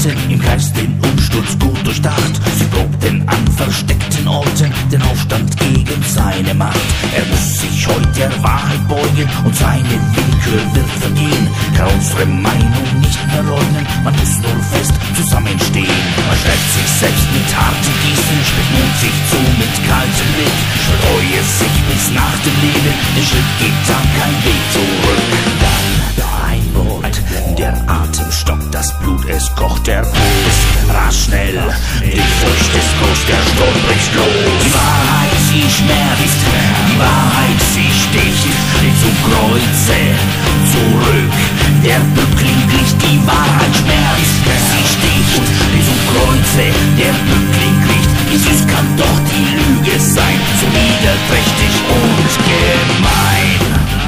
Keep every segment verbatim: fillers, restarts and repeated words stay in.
Worte im Geist den Umsturz gut durchdacht. Sie probten an versteckten Orten den Aufstand gegen seine Macht. Er muss sich heute der Wahrheit beugen und seine Willkür wird vergehen. Kann unsere Meinung nicht mehr leugnen, man muss nur fest zusammenstehen. Man schreibt sich selbst mit harten Gießen, spricht Mut sich zu mit kaltem Blick, streue sich bis nach dem Leben, den Schritt geht dann kein Weg zurück. Dann ein Wort, der Atem stockt, das Blut, es kocht, der Puls rasch schnell, die Furcht ist groß, der Sturm bricht los. Die Wahrheit, sie schmerzt, die Wahrheit, sie sticht, zum Kreuze zurück. Der Bückling kriegt, die Wahrheit schmerzt, sie sticht, zum Kreuze, der Bückling kriegt. Wie süß kann doch die Lüge sein, so niederträchtig und gemein.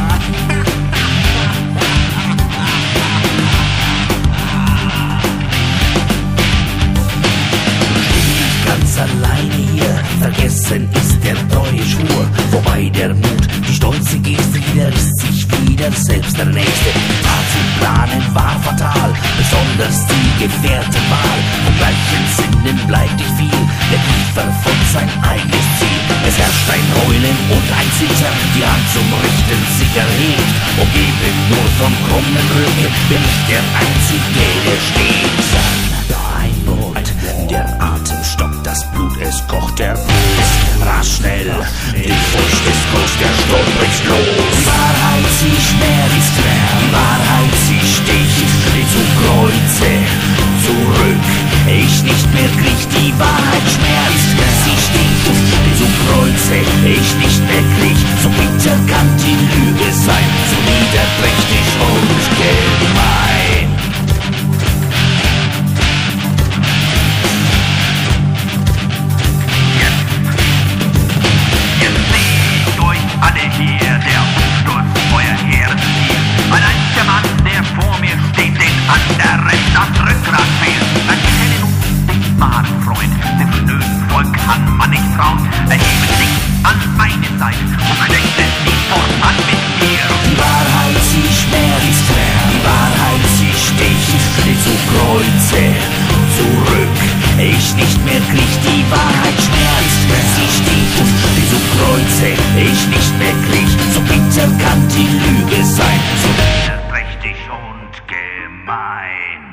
Alleine hier, vergessen ist der treue Schwur, wobei der Mut, die stolze Geste, jeder ist sich wieder selbst der Nächste. Tat zu planen war fatal, besonders die gewährte Wahl. Vom gleichen Sinnen bleibt nicht viel, der Krieg verfolgt sein eigenes Ziel. Es herrscht ein Heulen und ein Zittern, die Hand zum Richten sich erhebt, umgeben nur vom krummen Rücken, wer nicht der Einzige, der steht. Dann ein Wort, der Atem stockt, das Blut, es kocht, der Puls rasch schnell, die Furcht ist groß, der Sturm bricht los. Die Wahrheit, sie schmerzt, die Wahrheit, sie sticht, zum Kreuze zurück. Ich nicht mehr krieg, die Wahrheit schmerzt, sie sticht, zum Kreuze, ich nicht mehr krieg. So bitter kann die Lüge sein, so niederträchtig und gemein. Alle hier, der Umsturz Feuer herzieht. Ein einziger Mann, der vor mir steht, den anderen das Rückgrat fehlt. Erkenne nun den wahren Freund, dem schnöden Volk kann man nicht trauen. Erhebe sich an meine Seite und schlechte sie fortan mit mir. Die Wahrheit, sie schmerzt, die Wahrheit, sie sticht, zum Kreuze zurück. Ich nicht mehr krieg, die Wahrheit schmerzt, sie sticht, zum Kreuze, ich nicht mehr krieg. So bitter kann die Lüge sein, so niederträchtig und gemein.